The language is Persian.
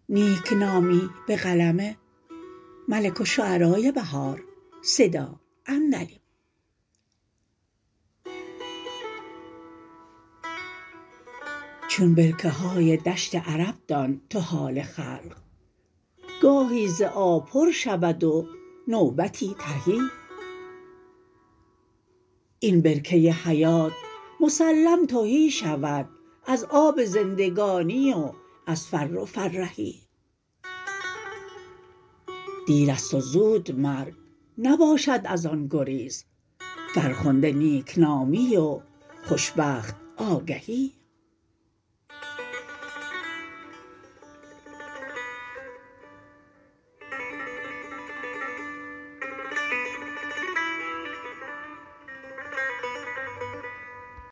نیکنامی به قلم ملک الشعراء بهار. صدا عندلیب. چون برکه های دشت عرب دان تو حال خلق، گاهی ز آب پر شود و نوبتی تهی. این برکه حیات مسلم تهی شود از آب زندگانی و از فر و فرهی. دیر است و زود مرگ نباشد از آن گریز، فرخنده نیکنامی و خوشبخت آگهی.